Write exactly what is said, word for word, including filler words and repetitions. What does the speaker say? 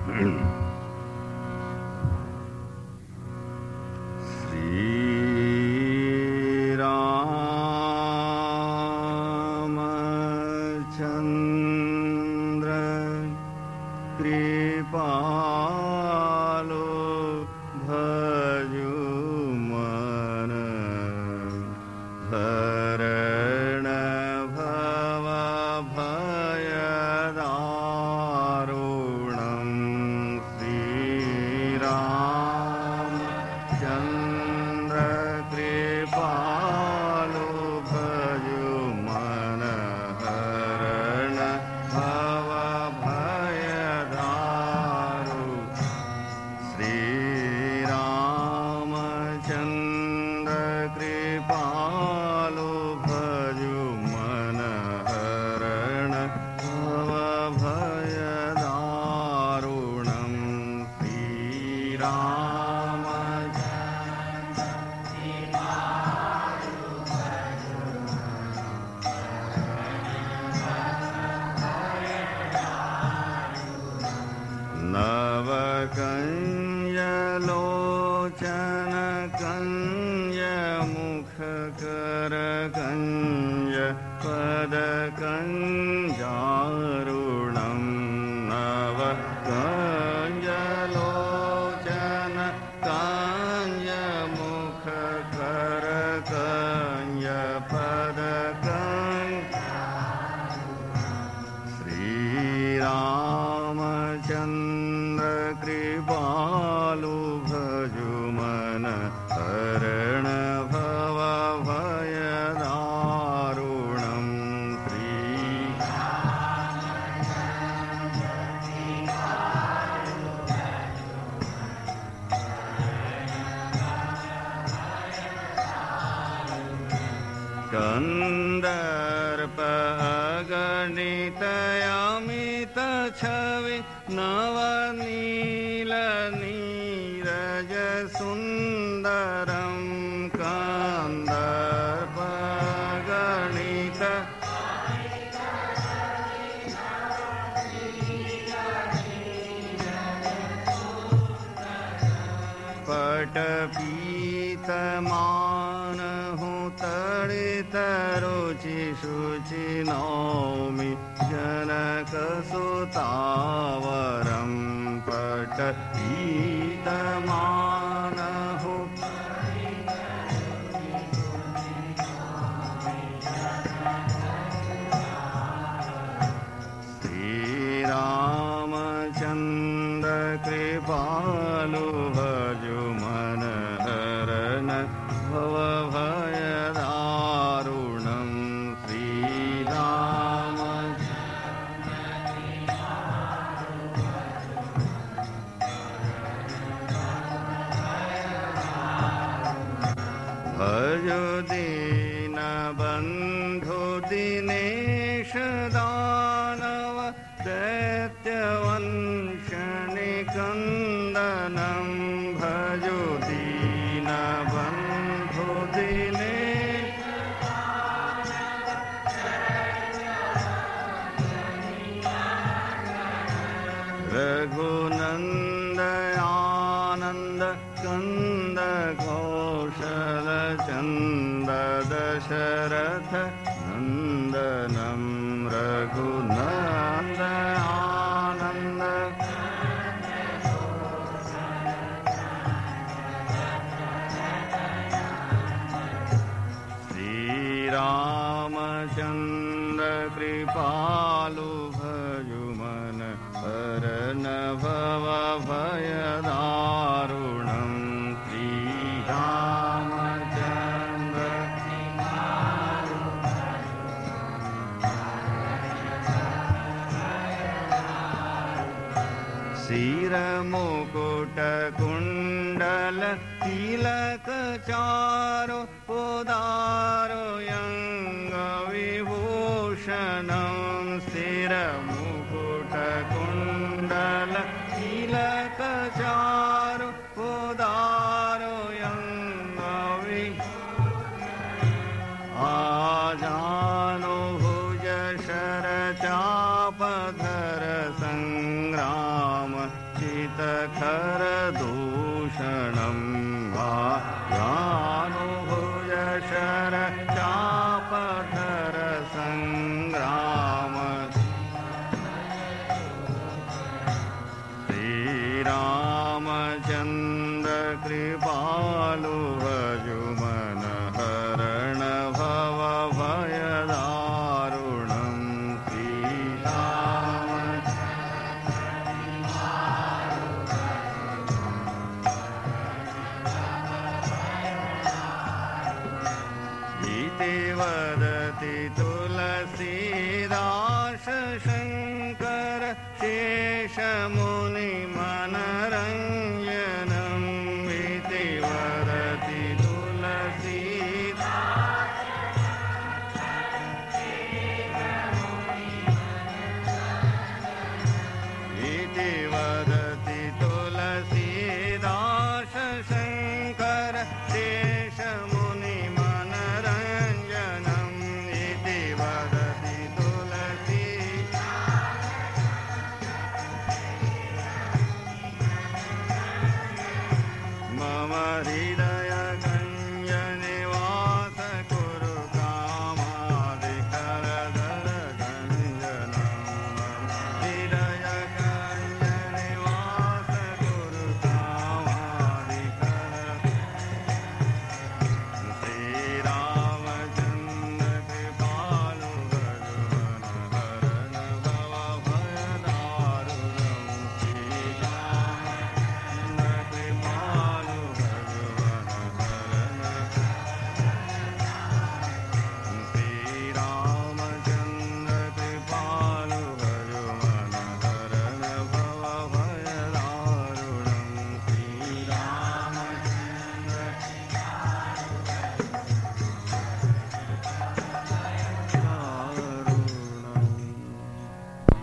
श्रीरामचन्द्र कृपालो भजुमन हरण भव भयदारुणं श्रीरामचन्द्र कृपालो भजुमन हरण भव भयदारु श्रीरामचन्द्र कृपालो भजुमन हरण भव भयदारुणं नवकञ्जलोचन कञ्जमुखकर कञ्ज पदकञ्जारुणं नवकञ्जलोचन कञ्जमुखकर कञ्ज पदकञ्ज श्रीरामचन्द्र कृपालो भजुमन हरण भव भयदारुणं कन्दर्प अगणितयामित छवि नवनील नीरज सुन्दरं कन्दर्प गणित पटपीतमानहु तडित रुचि शुचि नौमि जनकसुतावरं पटपीतमानहु श्रीरामचन्द्र कृपालो भजुमन हरण भव भयदारुणं श्रीराम भजो दीनबन्धो दिनेश दानव दैत्यवंशनिकन्दनं भजो दीनबन्धो दिनेश रघुनन्दयानन्द कन्द कौशल चन्द दशरथ नन्दनं रघुनन्दयानन्द श्रीरामचन्द्र कृपालो भजुमन हरण भव भयदारुणं श्रीरामचन्द्र शिरमुकुट कुण्डल तिलक चारु उदारो यंग विभूषणं शिरमुकुट कुण्डल तिलक चारु उदारो यंग आजानो भुज शर चापधर संग्राम शेषमुनि